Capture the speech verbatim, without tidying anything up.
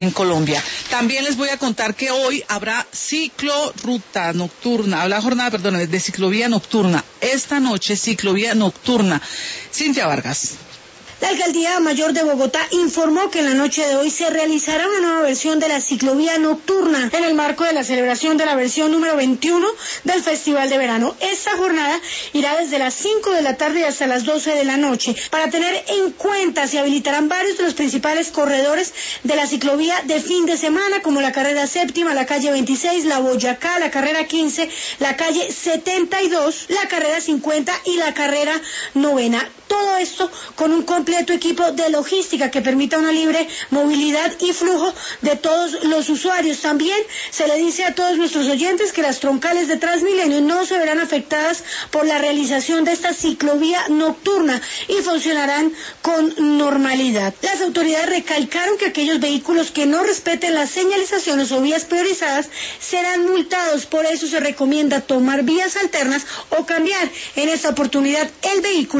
en Colombia. También les voy a contar que hoy habrá ciclorruta nocturna, habrá jornada, perdón, de ciclovía nocturna. Esta noche ciclovía nocturna. Cintia Vargas. La Alcaldía Mayor de Bogotá informó que en la noche de hoy se realizará una nueva versión de la ciclovía nocturna en el marco de la celebración de la versión número veintiuno del Festival de Verano. Esta jornada irá desde las cinco de la tarde hasta las doce de la noche. Para tener en cuenta, se habilitarán varios de los principales corredores de la ciclovía de fin de semana, como la carrera séptima, la calle veintiséis, la Boyacá, la carrera quince, la calle setenta y dos, la carrera cincuenta y la carrera novena. Todo esto con un completo equipo de logística que permita una libre movilidad y flujo de todos los usuarios. También se le dice a todos nuestros oyentes que las troncales de Transmilenio no se verán afectadas por la realización de esta ciclovía nocturna y funcionarán con normalidad. Las autoridades recalcaron que aquellos vehículos que no respeten las señalizaciones o vías priorizadas serán multados. Por eso se recomienda tomar vías alternas o cambiar en esta oportunidad el vehículo